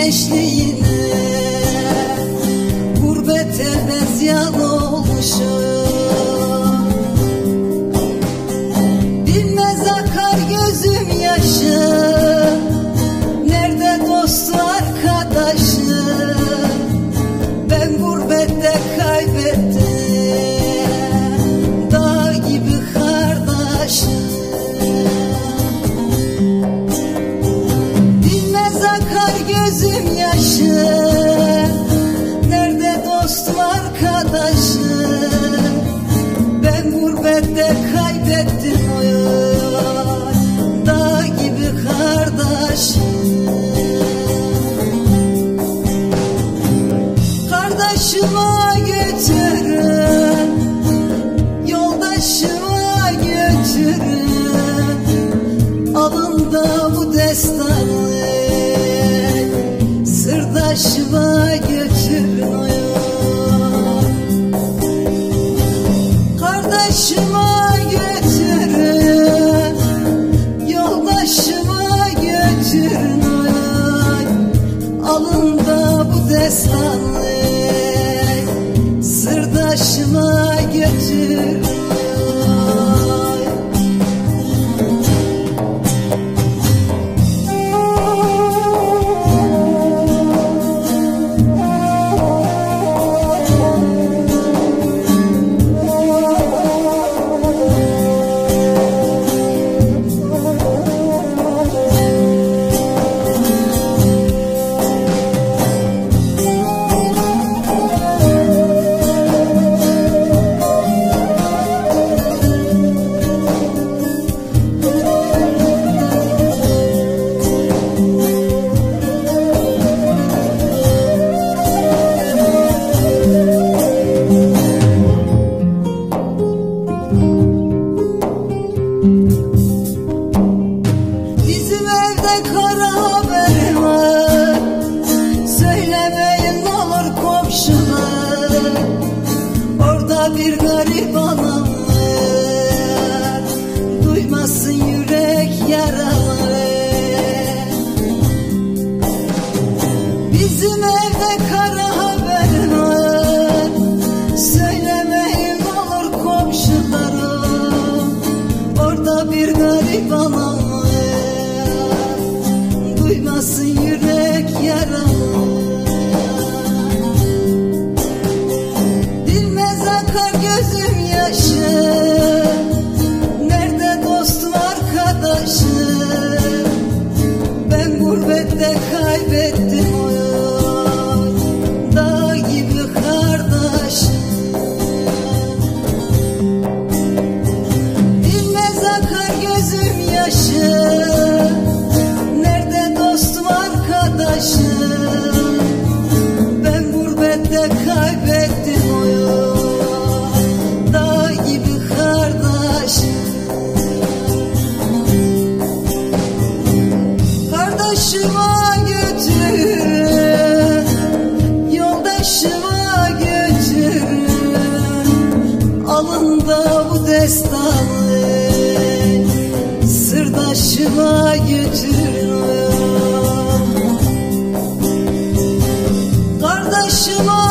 gençliğine, gurbet elde ziyan olmuşum. Bilmez akar gözüm yaşı, nerede dostu arkadaşı, ben gurbette kaybettim dağ gibi kardeşim. Bilmez akar gözüm yaşı, nerede dostum arkadaşı, ben gurbette kaybettim oy dağ gibi kardeşim. Kardeşime götürün, yoldaşıma götürün, alın da bu destanı sırdaşıma götürün oy. Kardeşime götürün, yoldaşıma götürün oy, alın da bu destanı sırdaşıma götürün. Bizim evde kara haber var, söylemeyin ne olur komşular, orada bir garip anam var, duymasın yürek yaraları. Bizim evde kara haber var, söylemeyin ne olur komşularım, orada bir garip anam var, duymasın yürek yaralı. Bilmez akar gözüm yaşı, nerede dostum arkadaşı, ben gurbette kaybettim oy dağ gibi kardeşim. Bilmez akar gözüm yaşı, nerede dostum arkadaşı, ben gurbette kaybettim oy dağ gibi kardeşim. Kardeşime götürün, yoldaşıma götürün, alın da bu destanı sırdaşıma götürün. Kardeşime